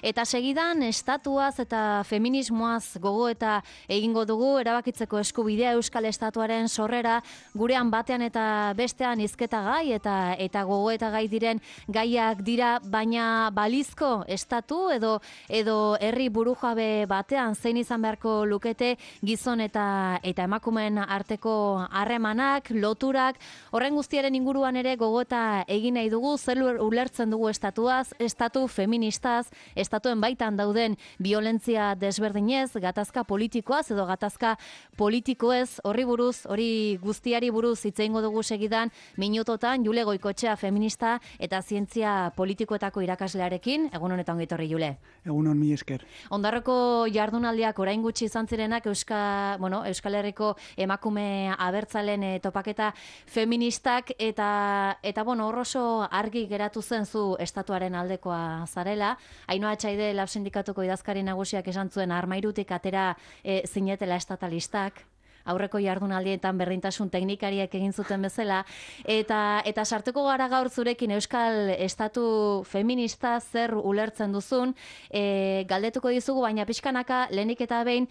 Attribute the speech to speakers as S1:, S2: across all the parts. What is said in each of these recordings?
S1: Eta segidan, estatuaz eta feminismoaz gogo eta egingo dugu, erabakitzeko eskubidea Euskal Estatuaren sorrera, gurean batean eta bestean hizketa gai eta gogo eta gai diren gaiak dira, baina balizko estatu edo herri burujabe batean zein izan beharko lukete gizon eta emakumeen arteko harremanak, loturak, horren guztiaren inguruan ere gogota egin nahi dugu, zer ulertzen dugu estatuaz, estatu feministaz, estatuen baitan dauden violentzia desberdinez, gatazka politikoaz edo gatazka politikoez, hori guztiari buruz hitz egingo dugu segidan, minutotan Jule Goikotxea feminista eta zientzia politikoetako irakaslearekin. Egun honetan ongi etorri, Jule.
S2: Egun hon, mi esker.
S1: Ondarroko jardunaldiak orain gutxi izan zirenak Euskal Herriko emakume abertzalen topaketa feministak eta hor oso argi geratu zen zu estatuaren aldekoa zarela. Ainhoa Etxaide Lab Sindikatuko idazkari nagusiak esan zuen armairutik atera zinetela estatalistak. Aurreko jardunaldietan berdintasun teknikariak egin zuten bezala, eta sartuko gara gaur zurekin Euskal Estatu feminista zer ulertzen duzun, galdetuko dizugu, baina pixkanaka lehenik eta behin,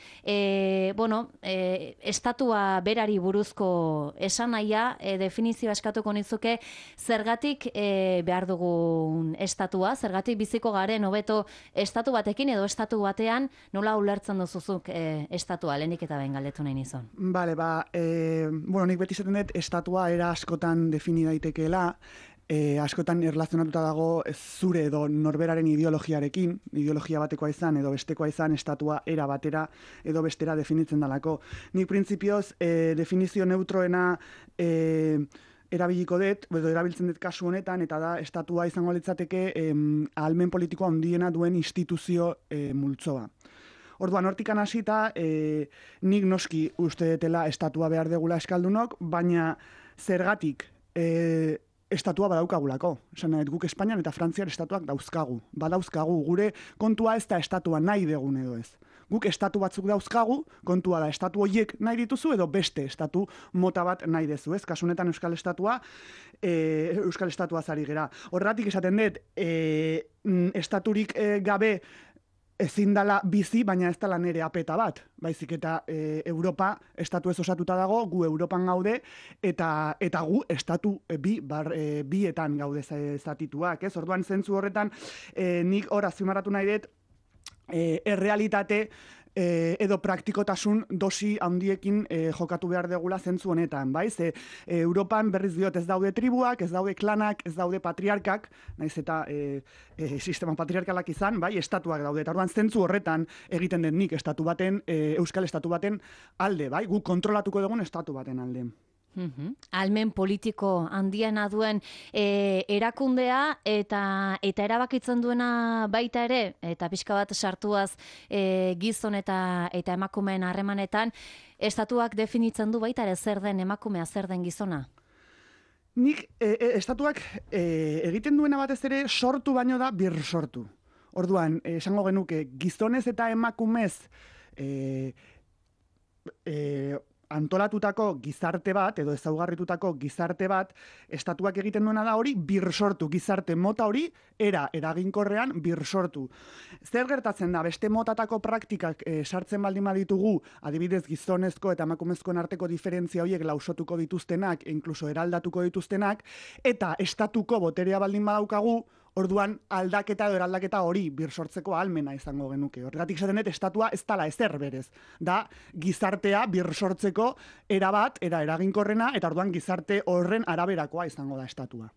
S1: estatua berari buruzko esanahia, definizioa eskatuko nizuke, zergatik behar dugun estatua, zergatik biziko garen hobeto estatu batekin edo estatu batean, nola ulertzen duzuzuk estatua, lehenik eta behin galdetu nahi nizun.
S2: Bale, nik beti izaten dut estatua era askotan defini daitekeela, askotan erlazionatuta dago zure edo norberaren ideologiarekin, ideologia batekoa izan edo bestekoa izan, estatua era batera edo bestera definitzen dalako. Nik printzipioz definizio neutroena erabiliko dut, edo erabiltzen dut kasu honetan, eta da estatua izango litzateke ahalmen politikoa handiena duen instituzio multzoa. Orduan, hortikan hasita, nik noski uste dutela estatua behar degula eskaldunok, baina zergatik estatua badaukagulako. Esan nahi, guk Espainian eta Frantzian estatuak badauzkagu. Gure kontua ez da estatua nahi degun edo ez. Guk estatu batzuk dauzkagu, kontua da estatu horiek nahi dituzu edo beste estatu mota bat nahi dezu, ez? Kasunetan Euskal Estatua zari gera. Horregatik esaten dut, estaturik gabe ezin dala bizi, baina ez dala nere apeta bat. Baizik eta Europa estatu ez osatuta dago, gu Europan gaude, eta gu estatu bietan gaude zatituak. Orduan, zentzu horretan, nik hor azpimarratu nahi dut, errealitate edo praktikotasun dosi handiekin jokatu behar degula zentzu honetan, bai? Ze Europan berriz diot ez daude tribuak, ez daude klanak, ez daude patriarkak, naiz eta sistema patriarkalak izan, bai, estatuak daude. Eta orduan zentzu horretan egiten den nik estatu baten, Euskal Estatu baten alde, bai? Guk kontrolatuko dugun estatu baten alde.
S1: Ahalmen politiko handiena duen erakundea eta erabakitzen duena baita ere, eta pixka bat sartuaz gizon eta emakumeen harremanetan, estatuak definitzen du baita ere zer den emakumea, zer den gizona?
S2: Nik estatuak egiten duena batez ere sortu baino da birsortu. Orduan, esango genuke, gizonez eta emakumez antolatutako gizarte bat, edo ezaugarritutako gizarte bat, estatuak egiten duena da hori birsortu, gizarte mota hori eraginkorrean birsortu. Zer gertatzen da, beste motatako praktikak sartzen baldin baditugu, adibidez gizonezko eta emakumezkoen arteko diferentzia horiek lausotuko dituztenak, inkluso eraldatuko dituztenak, eta estatuko boterea baldin badaukagu, orduan aldaketa edo eraldaketa hori birsortzeko ahalmena izango genuke. Horregatik esaten dut, estatua ez dala ezer berez. Da gizartea birsortzeko eraginkorrena, eta orduan gizarte horren araberakoa izango da estatua.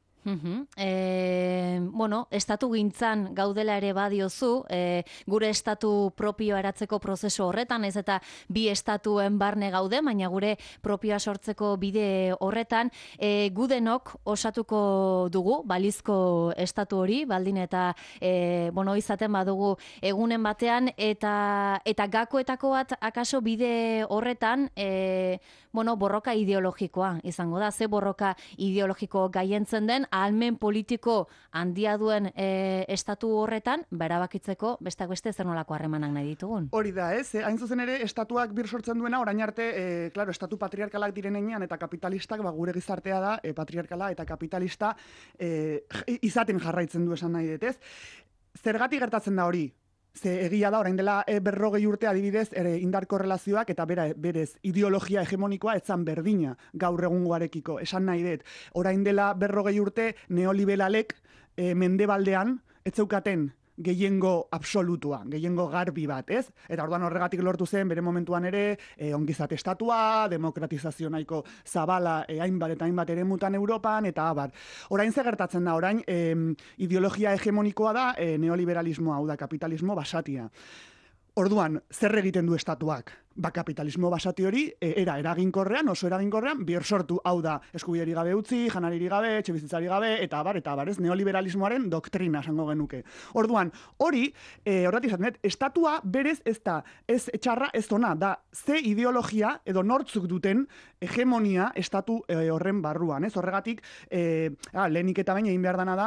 S1: Estatu gintzan gaudela ere badiozu, gure estatu propioa eratzeko prozesu horretan, ez eta bi estatuen barne gaude, baina gure propioa sortzeko bide horretan, gudenok osatuko dugu, balizko estatu hori, baldin eta izaten badugu egunen batean, eta gakoetako bat akaso bide horretan, borroka ideologikoa izango da, ze borroka ideologiko gaientzen den, ahalmen politiko handia duen estatu horretan, erabakitzeko besteak beste zer nolako harremanak nahi ditugun.
S2: Hori da, ez? Hain zuzen ere, estatuak birsortzen duena, orain arte, estatu patriarkalak diren heinean, eta kapitalistak, gure gizartea da, patriarkala eta kapitalista izaten jarraitzen du esan nahi dut, ez? Zergatik gertatzen da hori? Ze egia da, orain dela 40 urte adibidez, indar korrelazioak eta berez ideologia hegemonikoa etzan berdina gaur egungoarekiko. Esan nahi dut, orain dela 40 urte neoliberalek mendebaldean ez zeukaten gehiengo absolutua, gehiengo garbi bat, ez? Eta orduan horregatik lortu zen, bere momentuan ere, ongizate estatua, demokratizazio nahiko zabala, hainbat eta hainbat eremutan Europan, eta abar. Orain ze gertatzen da, orain ideologia hegemonikoa da neoliberalismoa, hau da kapitalismo basatia. Orduan, zer egiten du estatuak? Kapitalismo basati hori, eraginkorrean, oso eraginkorrean, bir sortu, hau da, eskubiderik gabe utzi, janaririk gabe, etxebizitzari gabe, eta abar, ez, neoliberalismoaren doktrina esango genuke. Orduan, hori, horretik esaten dut, estatua berez ez da, ez txarra, ez ona, da, ze ideologia, edo nortzuk duten hegemonia estatu horren barruan, ez? Horregatik, lehenik eta baina egin behar dana da,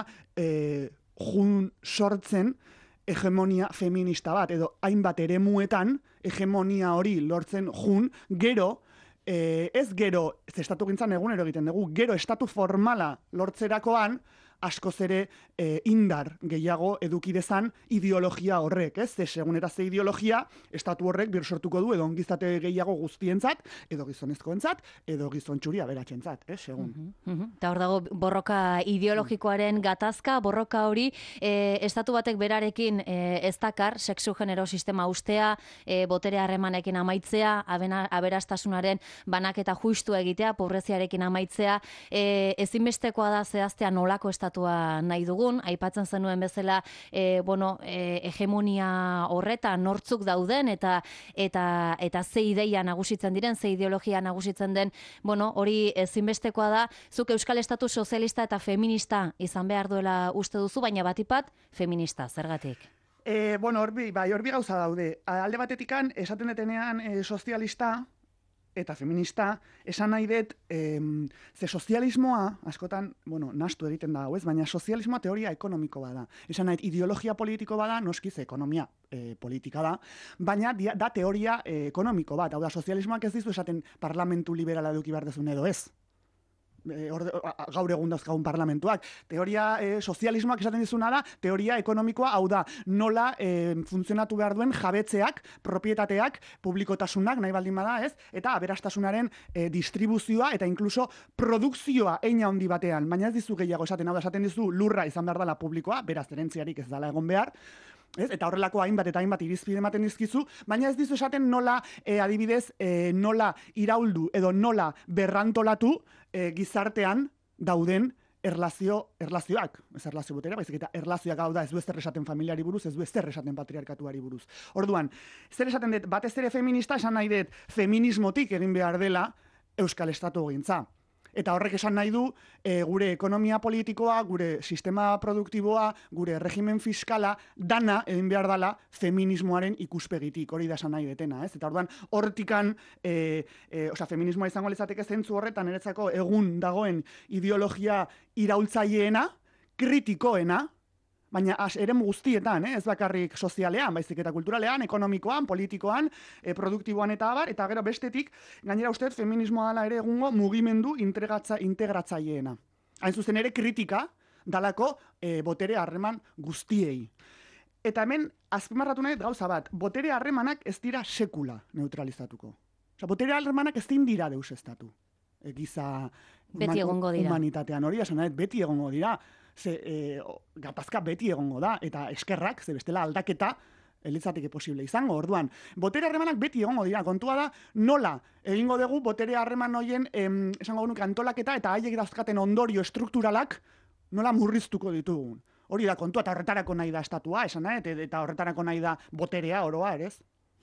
S2: jun sortzen, hegemonia feminista bat, edo hainbat eremuetan hegemonia hori lortzen jun, gero, ez gero, ez estatu gintzan egunero egiten dugu, gero estatu formala lortzerakoan, askoz ere indar gehiago eduki dezan ideologia horrek, ez? Segun eta ze ideologia, estatu horrek bir sortuko du edo ongizate gehiago guztientzat, edo gizonezkoentzat, edo gizon txuri aberatsentzat, segun.
S1: Eta hor dago borroka ideologikoaren gatazka, borroka hori estatu batek berarekin ez dakar, sexu genero sistema ustea, botere harremanekin amaitzea, aberastasunaren banaketa justu egitea, pobreziarekin amaitzea, ezinbestekoa da zehaztea nolako estatua nahi dugun, aipatzen zenuen bezala, hegemonia horretan nortzuk dauden eta ze ideia nagusitzen diren, ze ideologia nagusitzen den, hori ezinbestekoa da, zuk Euskal Estatu sozialista eta feminista izan behar duela uste duzu, baina batipat feminista, zergatik?
S2: Horbi gauza daude. Alde batetikan, esaten detenean sozialista, eta feminista, esan nahi dut, ze sozialismoa, askotan, nastu egiten da, baina sozialismoa teoria ekonomiko bada. Esan nahi, ideologia politiko bada, noski ze ekonomia politika da, baina da teoria ekonomiko bat. Hau da, sozialismoak ez dizu esaten parlamentu liberala eduki behar dezun edo ez. Gaur egun dauzkagun parlamentuak. Teoria sozialismoak esaten dizuna da, teoria ekonomikoa, hau da, nola funtzionatu behar duen jabetzeak, propietateak, publikotasunak, nahi baldin bada, ez? Eta aberastasunaren distribuzioa eta inkluso produkzioa eina handi batean. Baina ez dizu gehiago esaten, hau da, esaten dizu lurra izan behar dela publikoa, beraz erentziarik ez dela egon behar, ez? Eta horrelako hainbat eta hainbat irizpide ematen dizkizu, baina ez dizu esaten nola, adibidez, nola irauldu edo nola berrantolatu gizartean dauden erlazioak, ez erlazio botera, baizik eta erlazioak hau da, ez du ezer esaten familiari buruz, ez du ezer esaten patriarkatuari buruz. Orduan, zer esaten dut, batez ere feminista, esan nahi dut, feminismotik egin behar dela Euskal Estatu gintza. Eta horrek esan nahi du, gure ekonomia politikoa, gure sistema produktiboa, gure regimen fiskala, dana egin behar dela feminismoaren ikuspegitik, hori da esan nahi detena, ez? Eta orduan, hortikan, feminismoa izango lezateke zentzu horretan, niretzako egun dagoen ideologia iraultzaileena, kritikoena, baina eremu guztietan, ez bakarrik sozialean, baizik eta kulturalean, ekonomikoan, politikoan, produktiboan eta abar, eta gero bestetik, gainera uste feminismoa dela ere egungo mugimendu integratzaileena. Hain zuzen ere kritika dalako botere harreman guztiei. Eta hemen, azpimarratu nahi gauza bat, botere harremanak ez dira sekula neutralizatuko. Botere harremanak ez dira deusestatu. Giza
S1: beti egongo dira.
S2: Humanitatean hori, esan nahi, beti egongo dira. Gatazka beti egongo da, eta eskerrak, ze bestela aldaketa, elitzateke posible izango. Orduan, botere harremanak beti egongo dira. Kontua da, nola egingo dugu botere harreman horien, esango genuke antolaketa, eta haiek dauzkaten ondorio estrukturalak, nola murriztuko ditugun. Hori da kontua, eta horretarako nahi da estatua, esan nahi, eta horretarako nahi da boterea, oroa, ere ez?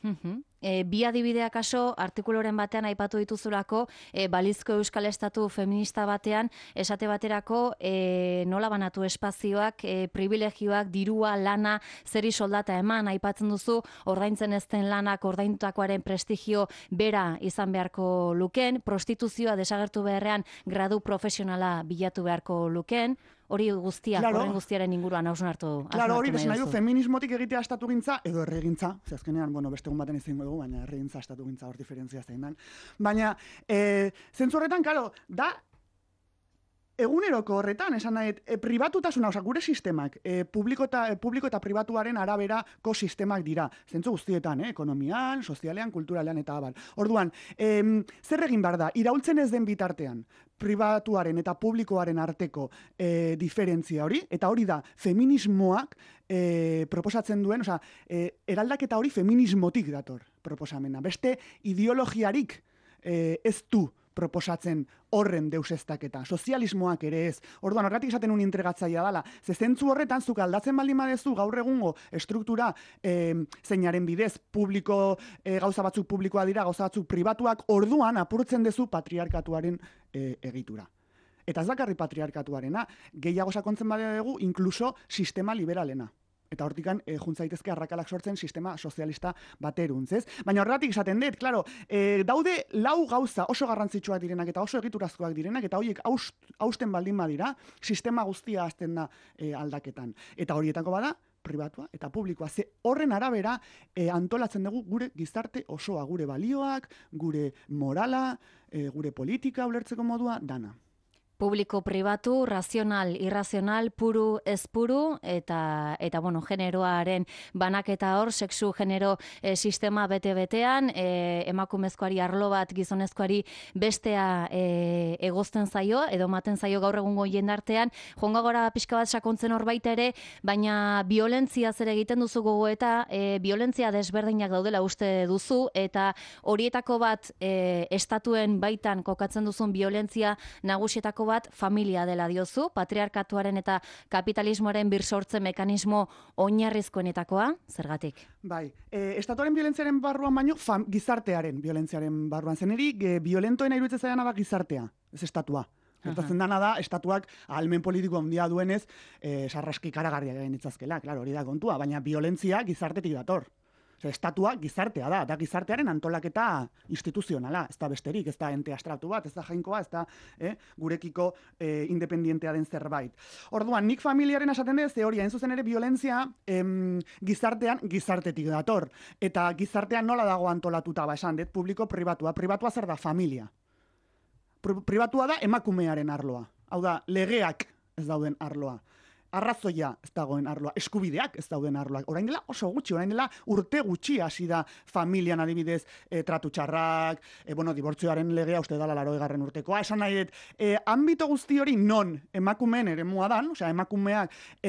S1: Bi adibideak aso, artikuluren batean aipatu dituzulako, balizko Euskal Estatu feminista batean, esate baterako nola banatu espazioak, privilegioak, dirua, lana, zeri soldata eman, aipatzen duzu, ordaintzen ez den lanak, ordaindutakoaren prestigio bera izan beharko luken, prostituzioa desagertu beharrean gradu profesionala bilatu beharko luken, hori guztia, horren guztiaren inguruan hausnartu.
S2: Claro, hori desan nahi du, feminismotik egitea estatu gintza, edo erregintza, azkenean, beste egun baten izango dugu, baina erregintza estatu gintza hor diferentzia zein dan. Baina, zentzu horretan, claro, da, eguneroko horretan, esan nahi, pribatutasuna, gure sistemak, publiko eta pribatuaren araberako sistemak dira, zentzu guztietan, ekonomian, sozialean, kulturalean eta abar. Orduan, zer egin behar da, iraultzen ez den bitartean, pribatuaren eta publikoaren arteko diferentzia hori, eta hori da, feminismoak proposatzen duen, eraldaketa hori feminismotik dator proposamena. Beste ideologiarik ez du proposatzen horren deuseztaketa. Sozialismoak ere ez. Orduan, horretik esaten un entregatzaia dela. Ze zentzu horretan, zuk aldatzen baldin badezu gaur egungo estruktura zeinaren bidez, gauza batzuk publikoa dira, gauza batzuk pribatuak, orduan apurtzen dezu patriarkatuaren egitura. Eta ez bakarri patriarkatuarena, gehiago sakontzen badegu, inkluso sistema liberalena. Eta hortikan juntzaitezke arrakalak sortzen sistema sozialista bateruntz, ez? Baina horregatik esaten dut, klaro, daude lau gauza oso garrantzitsuak direnak eta oso egiturazkoak direnak, eta horiek hausten baldin badira, sistema guztia hasten da aldaketan. Eta horietako bada, pribatua eta publikoa. Ze horren arabera antolatzen dugu gure gizarte osoa, gure balioak, gure morala, gure politika ulertzeko modua, dana.
S1: Publiko, pribatu, razional, irrazional, puru, ez puru, eta generoaren banaketa hor, sexu genero sistema bete-betean, emakumezkoari arlo bat, gizonezkoari bestea egozten zaio, edo maten zaio gaur egungo jendartean, joango gora pixka bat sakontzen hor baita ere, baina violentzia zer egiten duzu gogoeta, violentzia desberdinak daudela uste duzu, eta horietako bat estatuen baitan kokatzen duzun violentzia nagusietako bat familia dela diozu, patriarkatuaren eta kapitalismoaren birsortze mekanismo oinarrizkoenetakoa, zergatik?
S2: Bai, estatuaren violentziaren barruan baino, gizartearen violentziaren barruan. Zeneri, violentoena iruditzen zaiana da gizartea, ez estatua. Gertatzen dana da, estatuak ahalmen politiko handia duenez, sarraski karagarriak egin ditzazkela, klaro, hori da kontua, baina violentzia gizartetik dator. Estatua gizartea da gizartearen antolaketa instituzionala, ez da besterik, ez da ente abstraktu bat, ez da jainkoa, ez da gurekiko independientea den zerbait. Orduan, nik familiaren esaten dut, ze hori, hain zuzen ere, violentzia gizartean gizartetik dator. Eta gizartean nola dago antolatuta, esan dut, publiko, pribatua. Pribatua zer da? Familia. Pribatua da emakumearen arloa. Hau da, legeak ez dauden arloa. Arrazoia ez dagoen arloa, eskubideak ez dauden arloak. Orain dela oso gutxi, orain dela urte gutxi hasi da familian adibidez tratu txarrak, dibortzioaren legea uste dela 80. urtekoa. Esan nahi dut, ambito guzti hori non emakumeen eremua dan, emakumeak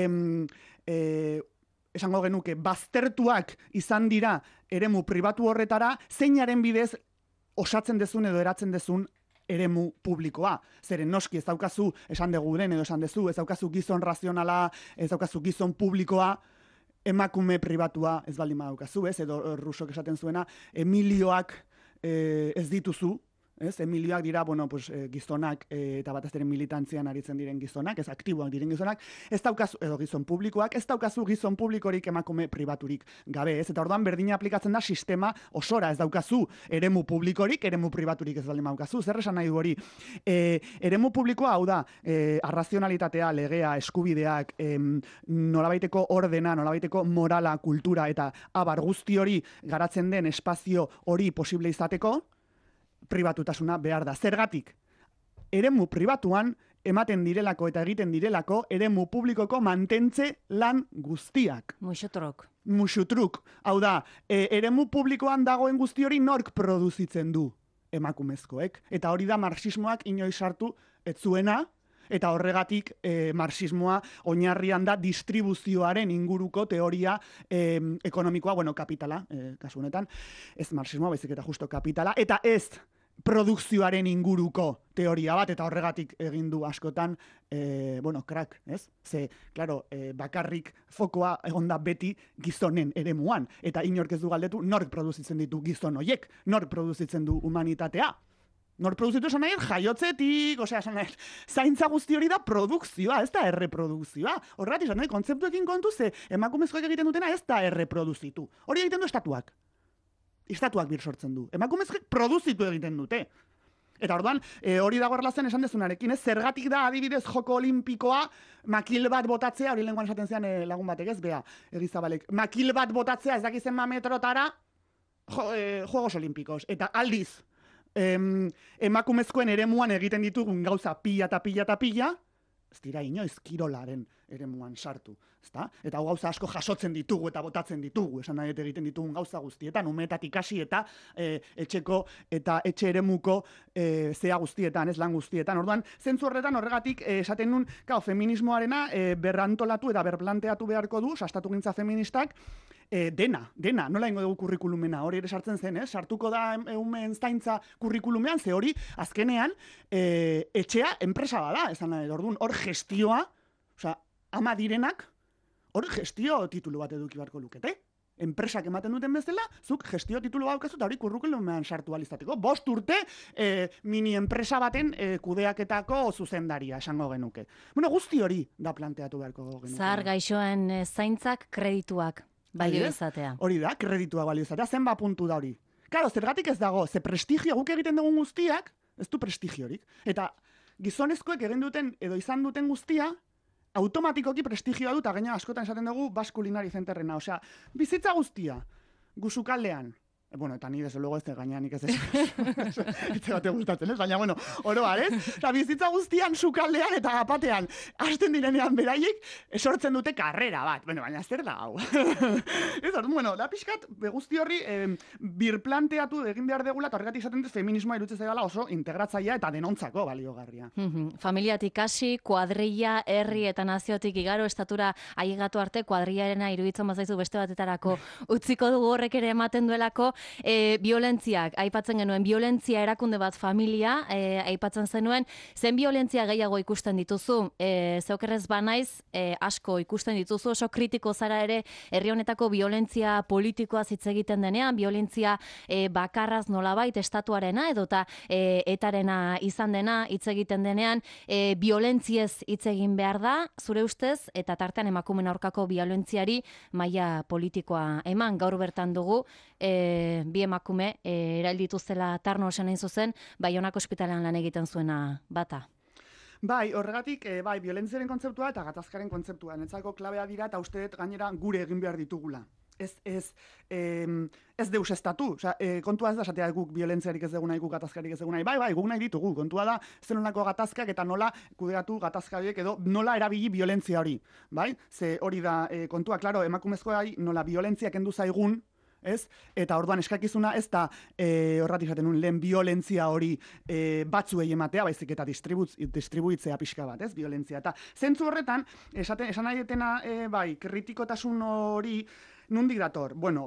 S2: esango genuke baztertuak izan dira eremu pribatu horretara, zeinaren bidez osatzen dezun edo eratzen dezun eremu publikoa. Zeren noski ez daukazu, esan dugu den edo esan dezu, ez daukazu gizon razionala, ez daukazu gizon publikoa, emakume pribatua ez baldin badaukazu, ez? Edo Rusok esaten zuena, Emilioak ez dituzu, ez? Emilioak dira, gizonak eta batez ere militantzian aritzen diren gizonak, ez aktiboak diren gizonak, ez daukazu, edo gizon publikoak, ez daukazu gizon publikorik emakume pribaturik gabe, ez? Eta orduan berdina aplikatzen da sistema osora, ez daukazu eremu publikorik, eremu pribaturik ez baldin badaukazu, zer esan nahi du hori? Eremu publikoa, hau da, arrazionalitatea, legea, eskubideak, nolabaiteko ordena, nolabaiteko morala, kultura eta abar guzti hori garatzen den espazio hori posible izateko, pribatutasuna behar da. Zergatik, eremu pribatuan ematen direlako eta egiten direlako eremu publikoko mantentze lan guztiak. Musutruk. Hau da, eremu publikoan dagoen guzti hori nork produzitzen du emakumezkoek. Eta hori da marxismoak inoiz sartu ez zuena, eta horregatik marxismoa oinarrian da distribuzioaren inguruko teoria ekonomikoa, kapitala, kasu honetan, ez marxismoa, baizik eta justo kapitala, eta ez produkzioaren inguruko teoria bat, eta horregatik egin du askotan, crack, ez? Ze, klaro, bakarrik fokoa egon da beti gizonen eremuan, eta inork ez du galdetu, nork produzitzen ditu gizon hoiek, nork produzitzen du humanitatea. Nork produzitu esan nahi, jaiotzetik, esan nahi, zaintza guzti hori da produkzioa, ez da erreprodukzioa. Horregatik esan nahi, kontzeptuekin kontu ze, emakumezkoek egiten dutena ez da erreproduzitu. Hori egiten du estatuak. Estatuak bir sortzen du. Emakumezkoek produzitu egiten dute. Eta orduan, hori dago erlazen esan dezunarekin, ez? Zergatik da adibidez joko olimpikoa, makil bat botatzea, hori lenguan esaten zean lagun batek ez, bea, egizabalek. Makil bat botatzea ez dakizen metrotara, Juegos Olimpikos. Eta aldiz, emakumezkoen eremuan egiten ditugun gauza pila eta pila eta pila, ez dira inoiz kirolaren eremuan sartu, ezta? Eta hau gauza asko jasotzen ditugu eta botatzen ditugu, esan nahi egiten ditugun gauza guztietan, umeetatik hasi eta etxeko eta etxe eremuko zea guztietan, ez lan guztietan. Orduan, zentzu horretan horregatik esaten nun, feminismoarena berrantolatu eta berplanteatu beharko du, sastatu gintza feministak, dena, nola ingo dugu kurrikulumena, hori ere sartzen zen, sartuko da umeen zaintza kurrikulumean, ze hori, azkenean, etxea enpresa bada, esan nahi, orduan, hor gestioa, osea, ama direnak, hor gestio titulu bat eduki beharko lukete. Enpresak ematen duten bezala, zuk gestio titulu daukazu eta hori kurrikulumean sartu alizateko. 5 urte mini enpresa baten kudeaketako zuzendaria esango genuke. Bueno, guzti hori da planteatu beharko genuke.
S1: Zahar gaixoen zaintzak kredituak. Balio izatea.
S2: Hori da, kreditua balio izatea, zenba puntu da hori. Karo, zergatik ez dago, ze prestigio guk egiten dugun guztiak, ez du prestigiorik. Eta gizonezkoek egin duten edo izan duten guztia, automatikoki prestigioa dut, gaina askotan esaten dugu Baskulinari Zenterrena. Osea, bizitza guztia, gusukaldean, bueno, eta ni desde luego ez gaina nik ez etxe bate gustatzen, ez? Baina, bueno, oroar, ez? Eta bizitza guztian sukaldean eta gapatean hasten direnean beraiek sortzen dute karrera bat. Bueno, baina zer da hau? Ez, bueno, da pixkat, guzti horri birplanteatu egin behar degula, eta horregatik izaten dut feminismoa irutzen zaigala oso integratzailea eta denontzako baliogarria.
S1: Familiatik hasi, kuadrilla, herri eta naziotik igaro, estatura ailegatu arte, kuadrillarena iruditzen bazaizu beste batetarako utziko dugu horrek ere ematen duelako. Violentziak, aipatzen genuen, violentzia erakunde bat familia, aipatzen zenuen, zen violentzia gehiago ikusten dituzu, zeukerrez banaiz, asko ikusten dituzu, oso kritiko zara ere, herri honetako violentzia politikoa hitz egiten denean, violentzia bakarraz nolabait estatuarena, edota etarena izan dena hitz egiten denean, violentziez hitz egin behar da, zure ustez, eta tartean emakumeen aurkako violentziari maila politikoa eman, gaur bertan dugu, bi emakume eraildituztela Tarno esan hain zuzen, Baionako ospitalean lan egiten zuena bata.
S2: Bai, horregatik, bai, violentziaren kontzeptua eta gatazkaren kontzeptua. Netzako klabea dira eta uste dut gainera gure egin behar ditugula. Ez deus estatu, kontua ez da esatea guk violentziarik ez dugu nahi, guk gatazkarik ez dugu nahi, bai, guk nahi ditugu, kontua da zenolako gatazkak eta nola kudeatu gatazkariek edo nola erabili violentzia hori, bai? Ze hori da kontua, klaro, emakumezkoai nola violentzia kendu zaigun, ez? Eta orduan eskakizuna ez da horratik esaten nuen lehen violentzia hori batzuei ematea, baizik eta distribuitzea pixka bat, ez? Violentzia. Eta zentzu horretan, esan nahi etena, bai, kritikotasun hori nundik dator? Bueno,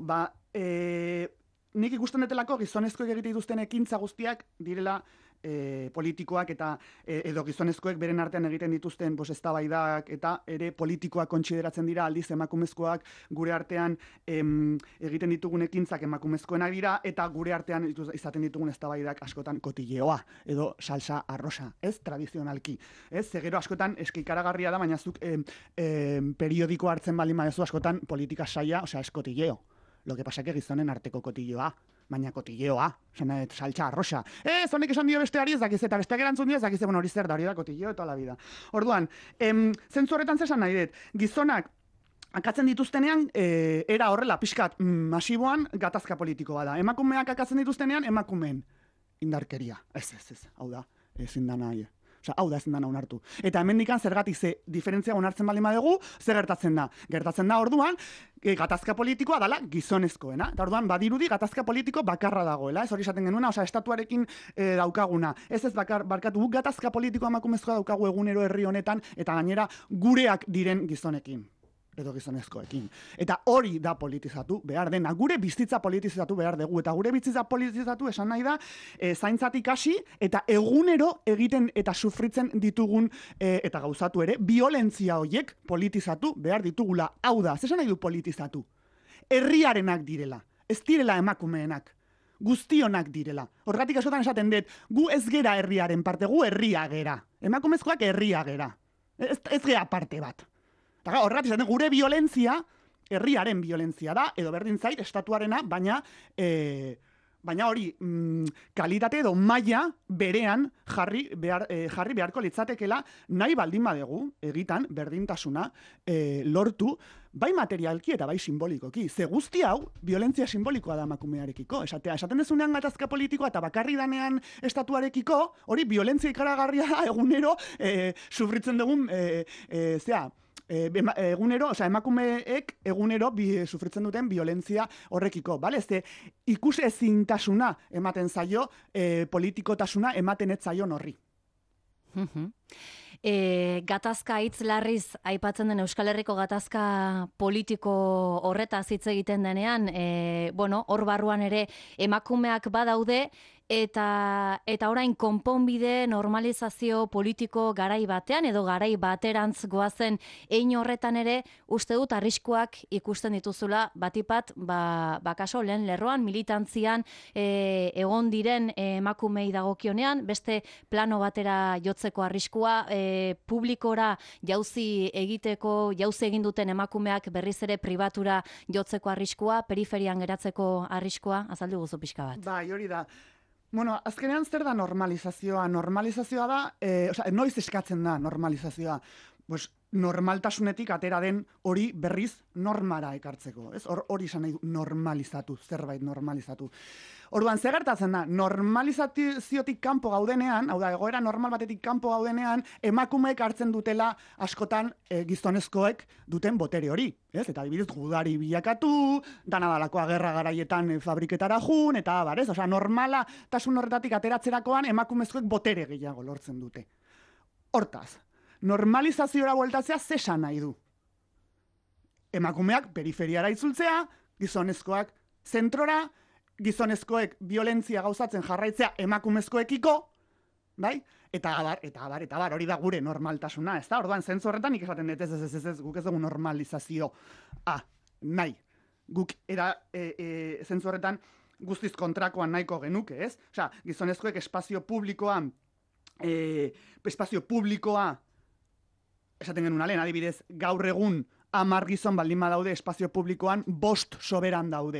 S2: nik ikusten detelako gizonezkoek egite dituzten ekintza guztiak direla politikoak eta edo gizonezkoek beren artean egiten dituzten eztabaidak eta ere politikoak kontsideratzen dira, aldiz emakumezkoak gure artean egiten ditugun ekintzak emakumezkoenak dira eta gure artean izaten ditugun eztabaidak askotan kotilleoa edo salsa arrosa, ez tradizionalki. Ez, gero askotan eskikaragarria da, baina zuk periodiko hartzen baldin baduzu askotan politika saia, osea, ez kotilleo. Lo que pasa que gizonen arteko kotilleoa, baina kotilleoa, saltxa arroxa. Honek esan dio besteari ez dakiz, eta besteak erantzun dio ez dakiz, hori zer da, hori da kotilleo eta la vida. Orduan, zentzu horretan zesan nahi dut, gizonak akatzen dituztenean, era horrela, pixkat, masiboan gatazka politiko bada. Emakumeak akatzen dituztenean, emakumeen indarkeria. Ez, hau da, ezin da nahi. Hau da ezin dana onartu. Eta hemendikan zergatik ze diferentzia onartzen baldin badugu, zer gertatzen da? Gertatzen da orduan, gatazka politikoa dela gizonezkoena. Eta orduan badirudi gatazka politiko bakarra dagoela. Ez hori esaten genuena, estatuarekin daukaguna. Ez barkatu guk gatazka politiko emakumezkoa daukagu egunero herri honetan, eta gainera gureak diren gizonekin. Edo gizonezkoekin. Eta hori da politizatu behar dena. Gure bizitza politizatu behar dugu. Eta gure bizitza politizatu esan nahi da zaintzatik hasi eta egunero egiten eta sufritzen ditugun eta gauzatu ere, violentzia horiek politizatu behar ditugula. Hau da, zesan nahi du politizatu? Herriarenak direla, ez direla emakumeenak. Guztionak direla. Horregatik askotan esaten dut, gu ez gera herriaren parte, gu herria gera. Emakumezkoak herria gera. Ez gera parte bat. Horregatik esaten gure violentzia, herriaren violentzia da, edo berdin zait, estatuarena, baina baina hori kalitate edo maila berean jarri beharko litzatekela nahi baldin badegu egitan berdintasuna lortu, bai materialki eta bai simbolikoki. Ze guzti hau, violentzia simbolikoa da emakumearekiko. Esaten dezunean gatazka politikoa eta bakarri danean estatuarekiko, hori violentzia ikaragarria da egunero sufritzen dugun, egunero, emakumeek egunero sufritzen duten violentzia horrekiko, bale? Ze ikusezintasuna ematen zaio, politikotasuna ematen ez zaion horri.
S1: Gatazka hitz larriz aipatzen den Euskal Herriko gatazka politiko horretaz hitz egiten denean, hor barruan ere emakumeak badaude, eta orain konponbide normalizazio politiko garai batean edo garai baterantz goazen hein horretan ere uste dut arriskuak ikusten dituzula batipat kaso lehen lerroan militantzian egon diren emakumei dagokionean, beste plano batera jotzeko arriskua, publikora jauzi egin duten emakumeak berriz ere pribatura jotzeko arriskua, periferian geratzeko arriskua, azaldu guzu pixka bat.
S2: Bai, hori da. Bueno, azkenean zer da normalizazioa? Normalizazioa da, noiz eskatzen da normalizazioa? Pues, normaltasunetik atera den hori berriz normara ekartzeko. Hori izan nahi normalizatu, zerbait normalizatu. Orduan, zer gertatzen da, normalizaziotik kanpo gaudenean, hau da, egoera normal batetik kanpo gaudenean, emakumeek hartzen dutela askotan gizonezkoek duten botere hori. Eta adibidez, gudari bilakatu, dana dalakoa gerra garaietan fabriketara jun, eta abar, ez? Normala tasun horretatik ateratzerakoan emakumezkoek botere gehiago lortzen dute. Hortaz, normalizaziora bueltatzea zesan nahi du. Emakumeak periferiara itzultzea, gizonezkoak zentrora, gizonezkoek violentzia gauzatzen jarraitzea emakumezkoekiko, bai? Eta abar, hori da gure normaltasuna, ez da? Orduan, zentzu horretan nik esaten dut, ez, guk ez dugu normalizazio nahi. Guk zentzu horretan guztiz kontrakoan nahiko genuke, ez? Osea, gizonezkoek espazio publikoa esaten genuen alen, adibidez, gaur egun 10 gizon baldin badaude espazio publikoan 5 soberan daude.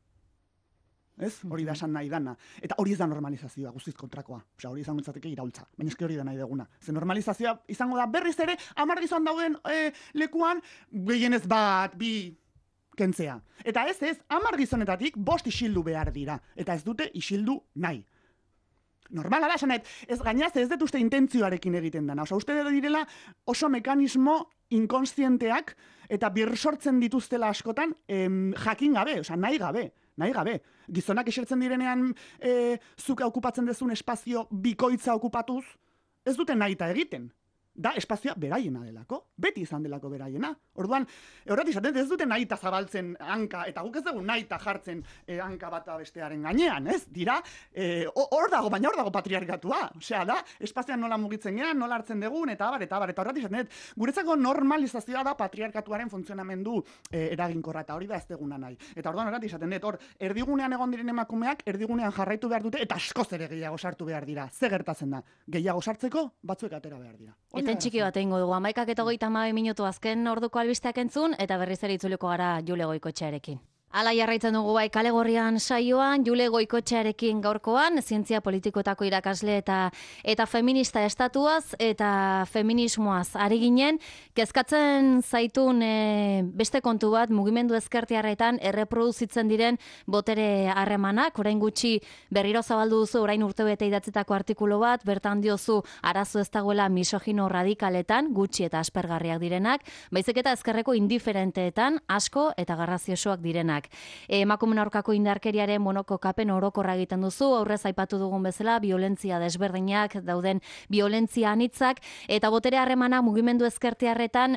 S2: Ez? Hori da esan nahi dana. Eta hori ez da normalizazioa, guztiz kontrakoa. Osea, hori izango litzateke iraultza. Baina eski hori da nahi deguna. Ze normalizazioa izango da berriz ere 10 gizon dauden lekuan, gehienez bat, 2 kentzea. Eta ez, 10 gizonetatik 5 isildu behar dira. Eta ez dute isildu nahi. Normala da, esan ez gainaz ez dut uste intentzioarekin egiten dana. Osa, uste direla oso mekanismo inkonstienteak eta birsortzen dituztela askotan jakin gabe, osa, nahi gabe. Gizonak esertzen direnean zuk okupatzen dezun espazio bikoitza okupatuz, ez dute nahita egiten. Da espazioa beraiena delako, beti izan delako beraiena. Orduan, horretik izaten ez dute nahita zabaltzen hanka, eta guk ez dugu nahita jartzen hanka bata bestearen gainean, ez? Dira, hor dago patriarkatua. Osea, da, espazioan nola mugitzen gean, nola hartzen dugun, eta horretik izaten guretzako normalizazioa da patriarkatuaren funtzionamendu eraginkorra, eta hori da ez deguna nahi. Eta orduan horretik izaten dut, erdigunean egon diren emakumeak, erdigunean jarraitu behar dute, eta askoz ere gehiago sartu behar dira. Ze gertatzen da? Gehiago sartzeko, batzuek atera behar dira.
S1: Eten txiki bat egingo dugu, 11:32 minutu azken orduko albisteak entzun, eta berriz ere itzuliko gara Jule Goikotxearekin. Ala jarraitzen dugu bai Kale Gorrian saioan, Jule Goikotxearekin gaurkoan, zientzia politikoetako irakasle eta feminista estatuaz eta feminismoaz ari ginen, kezkatzen zaitun beste kontu bat mugimendu ezkertiarretan erreproduzitzen diren botere harremanak, orain gutxi berriro zabaldu duzu, orain urtebete idatzitako artikulu bat, bertan diozu arazo ez dagoela misogino radikaletan, gutxi eta aspergarriak direnak, baizik eta ezkerreko indiferenteetan, asko eta garraziosoak direnak. Emakumen aurkako indarkeriaren kokapen orokorra egiten duzu, aurrez aipatu dugun bezala, violentzia desberdinak dauden violentzia anitzak, eta botere harremana mugimendu ezkertiarretan,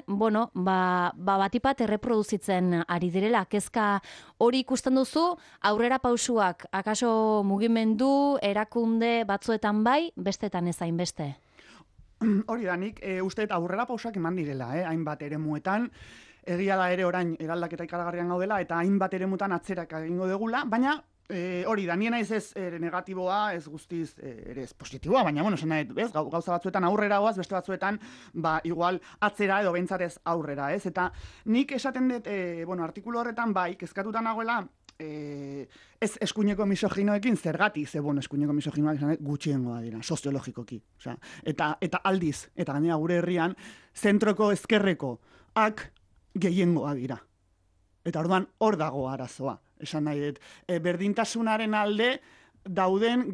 S1: batipat erreproduzitzen ari direla. Kezka hori ikusten duzu, aurrera pausuak, akaso mugimendu, erakunde batzuetan bai, bestetan ez hainbeste?
S2: Hori da, nik uste aurrera pausak eman direla, hainbat eremuetan. Egia da ere orain eraldaketa ikaragarrian gaudela eta hainbat eremutan atzerak egingo degula, baina hori da, nien ez negatiboa, ez guztiz ere ez positiboa, baina gauza batzuetan aurrera goaz, beste batzuetan igual atzera edo behintzat ez aurrera, ez? Eta nik esaten dut, artikulu horretan kezkatuta nagoela, ez eskuineko misoginoekin zergatik, ze bueno, eskuineko misoginoak izan gutxiengoa dira, soziologikoki. Osea, eta aldiz, eta gainera gure herrian, zentroko ezkerrekoak gehiengoa dira. Eta orduan hor dago arazoa. Esan nahi dut, berdintasunaren alde dauden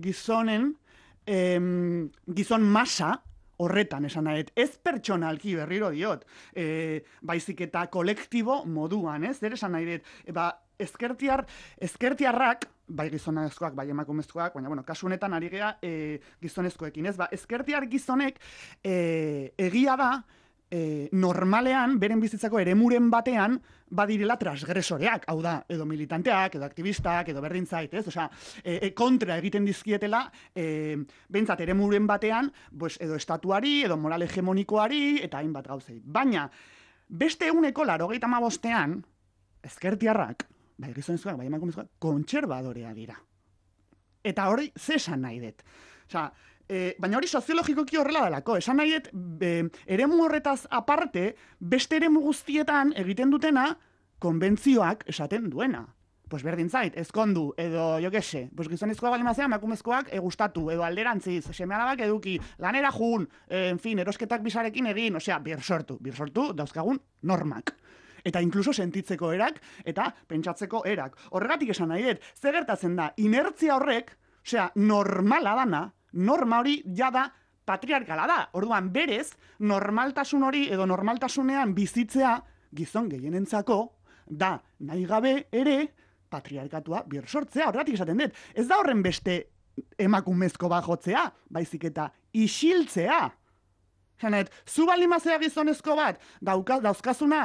S2: gizon masa horretan, esan nahi dut. Ez pertsonalki berriro diot, baizik eta kolektibo moduan, ez? Zer esan nahi dut, ezkertiarrak, bai gizonezkoak, bai emakumezkoak, baina, bueno, kasu honetan ari gea gizonezkoekin, ez? Ezkertiar gizonek egia da, normalean, beren bizitzako eremuren batean, badirela transgresoreak, hau da, edo militanteak, edo aktivistak, edo berdintzait, ez? Osea, kontra egiten dizkietela, behintzat eremuren batean, edo estatuari, edo moral hegemonikoari, eta hainbat gauzei. Baina, beste 95%, ezkertiarrak, bai gizonezkoak, bai emakumezkoak, kontserbadorea dira. Eta hori, ze esan nahi dut? Osea, baina hori soziologikoki horrela delako. Esan nahi dut, eremu horretaz aparte, beste eremu guztietan egiten dutena, konbentzioak esaten duena. Pues berdin zait, ezkondu, edo, jo kese, pues gizonezkoak bali mazea, emakumezkoak gustatu, edo alderantziz, seme-alabak eduki, lanera jun, erosketak bisarekin egin, osea, bir sortu dauzkagun normak. Eta inkluso sentitzeko erak, eta pentsatzeko erak. Horregatik esan nahi dut, zer gertatzen da, inertzia horrek, osea, normala dana, norma hori jada patriarkala da. Orduan, berez, normaltasun hori edo normaltasunean bizitzea gizon gehienentzako da nahi gabe ere patriarkatua birsortzea. Horregatik esaten dut. Ez da horren beste emakumezko bajotzea, baizik eta isiltzea. Janet, zu balimazea gizonezko bat, dauzkazuna,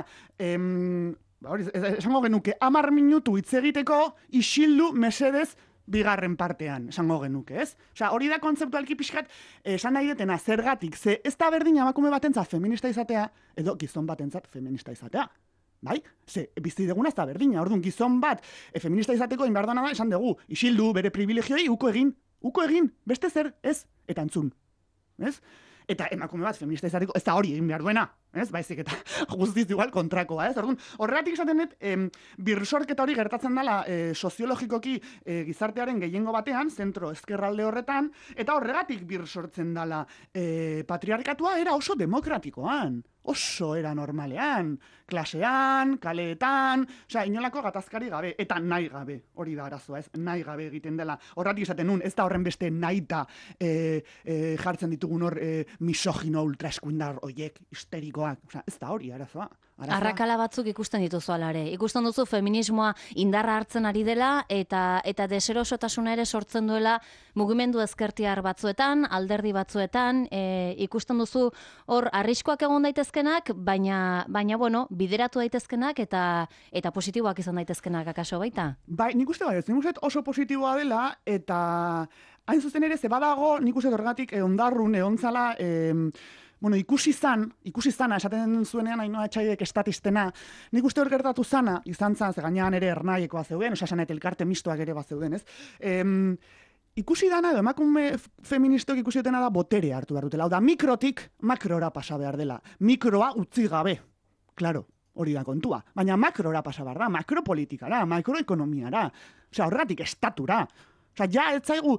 S2: esango genuke, 10 minutu hitz egiteko isildu mesedez bigarren partean, esango genuke, ez? Osea, hori da kontzeptualki pixkat, esan nahi detena, zergatik, ze ez da berdin emakume batentzat feminista izatea, edo gizon batentzat feminista izatea. Bai? Ze, bizi deguna ez da berdina, orduan gizon bat feminista izateko inbardana da, esan dugu, isildu, bere privilegioi, uko egin, beste zer, ez? Eta entzun, ez? Eta emakume bat feminista izateko, ez da hori egin behar duena, ez? Baizik eta guztiz igual kontrakoa, ez? Orduan, horregatik esaten dut, birsorketa hori gertatzen dela soziologikoki gizartearen gehiengo batean, zentro ezkerralde horretan, eta horregatik birsortzen dela patriarkatua era oso demokratikoan, oso era normalean, klasean, kaleetan, osea, inolako gatazkari gabe, eta nahi gabe, hori da arazoa, ez? Nahi gabe egiten dela. Horregatik esaten nun, ez da horren beste nahita jartzen ditugun hor misogino ultraeskuindar oiek, histerikoak, osea, ez da hori arazoa.
S1: Arrakala batzuk ikusten dituzu alare. Ikusten duzu feminismoa indarra hartzen ari dela eta deserosotasuna ere sortzen duela mugimendu ezkertiar batzuetan, alderdi batzuetan, ikusten duzu hor arriskoak egon daitezkenak, baina bueno, bideratu daitezkenak eta positiboak izan daitezkenak akaso baita.
S2: Bai, nik uste oso positiboa dela eta hain zuzen ere ze badago, nik uste horregatik ondarrun egontzala ikusi zana, esaten zuenean Ainhoa Etxaiek estatistena, nik uste hor gertatu zana, izan zan, ze gainean ere ernaiekoa zeuden, osasanet elkarte mistoak ere bat zeuden, ez? Ikusi dana, edo emakume feministok ikusi dutena da boterea hartu behar dutela, hau da, mikrotik makrora pasa behar dela, mikroa utzi gabe, klaro, hori da kontua, baina makrora pasa behar da, makropolitikara, makroekonomiara, osea, horregatik estatura, osea, ja, ez zaigu,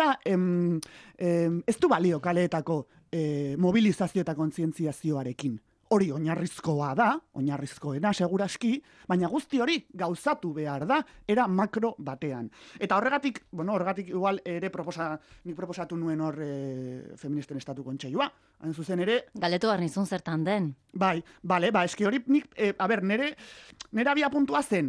S2: ez du balio kaleetako mobilizazio eta kontzientziazioarekin. Hori oinarrizkoa da, oinarrizkoena seguraski, baina guzti hori gauzatu behar da, era makro batean. Eta horregatik igual ere nik proposatu nuen hor feministen estatu kontseilua. Hain zuzen ere...
S1: Galetu behar nizun zertan den.
S2: Bai, eski hori nik, nire abia puntua zen,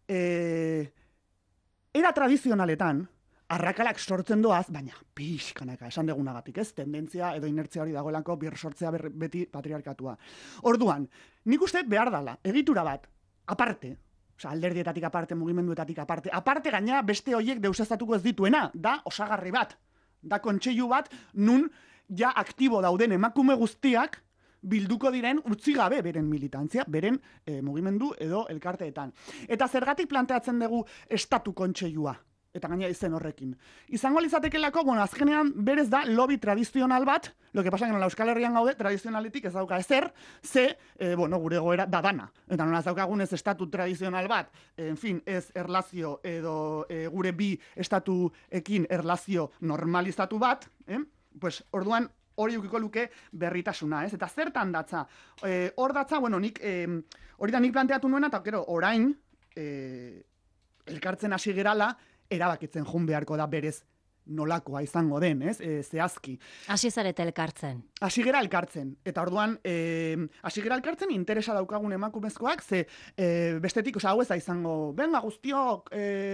S2: era tradizionaletan, arrakalak sortzen doaz, baina pixkanaka, esan degunagatik, ez? Tendentzia edo inertzia hori dagoelako sortzea beti patriarkatua. Orduan, nik uste behar dala, egitura bat, aparte, alderdietatik aparte, mugimenduetatik aparte gaina beste hoiek deuseztatuko ez dituena, da osagarri bat, da kontseilu bat, nun ja aktibo dauden emakume guztiak bilduko diren utzi gabe beren militantzia, beren mugimendu edo elkarteetan. Eta zergatik planteatzen dugu estatu kontseilua? eta gaina izen horrekin. Izango lizatekelako, bueno, azkenean berez da lobby tradizional bat, lo que pasa que nola Euskal Herrian gaude, tradizionaletik ez dauka ezer, bueno, gure goera da dana. Eta nola ez daukagun ez estatu tradizional bat, en fin, ez erlazio edo gure bi estatuekin erlazio normalizatu bat, pues orduan hori ukiko luke berritasuna, ez? Eta zertan datza? Hor datza, bueno, hori da nik planteatu nuena, eta gero orain, elkartzen hasi gerala, erabakitzen joan beharko da berez nolakoa izango den, ez? Zehazki.
S1: Hasi zarete elkartzen.
S2: Hasi gera elkartzen. Eta orduan, hasi gera elkartzen interesa daukagun emakumezkoak, ze bestetik, hau ez da izango, benga, guztiok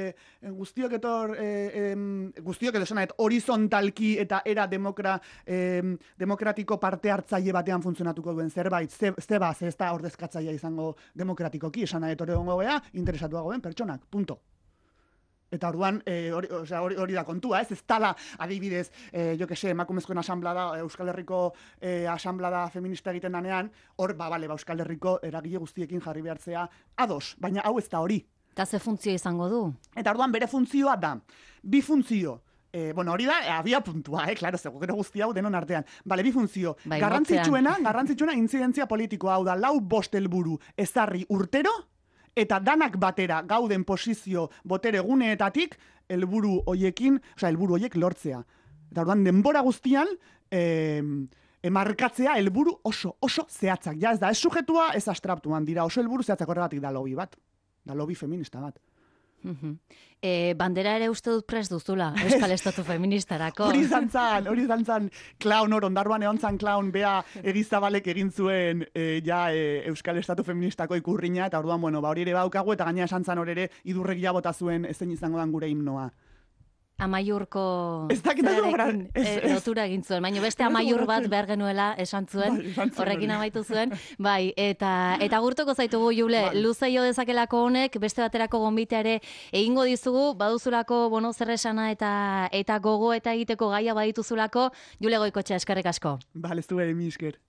S2: edo esanet, horizontalki eta era demokratiko parte hartzaile batean funtzionatuko duen zerbait, zeba, ez da ordezkatzailea izango demokratikoki, esan nahi etore gongo gea, interesatuago den pertsonak, punto. Eta orduan, hori da kontua, ez tala, adibidez, emakumezkoen asamblada, Euskal Herriko asamblada feminista egiten danean, hor, Euskal Herriko eragile guztiekin jarri behartzea ados, baina hau ez da hori.
S1: Eta ze funtzio izango du?
S2: Eta orduan bere funtzioa da, bi funtzio, hori da, abia puntua, klaro, gero guzti hau denon artean. Bi funtzio, garrantzitsuena intzidentzia politikoa, hau da, 4-5 helburu ezarri urtero, eta danak batera gauden posizio botere guneetatik helburu hoiek lortzea. Eta orduan denbora guztian emarkatzea helburu oso zehatzak. Ja ez da, ez sujetua, ez abstraktuan dira, oso helburu zehatzak horregatik da lobby bat. Da lobby feminista bat.
S1: Bandera ere uste dut prest duzula, Euskal Estatu feministarako.
S2: Hori zantzan, klaun hor, ondarruan egon zan klaun, bea Egizabalek egin zuen Euskal Estatu feministako ikurriña, eta orduan, hori ere baukagu, eta gaina esan zan hor ere, idurrek jabota zuen ezen izango dan gure himnoa.
S1: Amaiurko lotura egin zuen, baina beste amaiur bat behar genuela esan zuen, horrekin amaitu zuen, eta gurtuko zaitugu, Jule, luze jo dezakelako honek, beste baterako gonbitea ere egingo dizugu, baduzulako, zer esana eta gogo eta egiteko gaia badituzulako, Jule Goikotxea, eskerrik asko.
S2: Ez du ere, mi esker.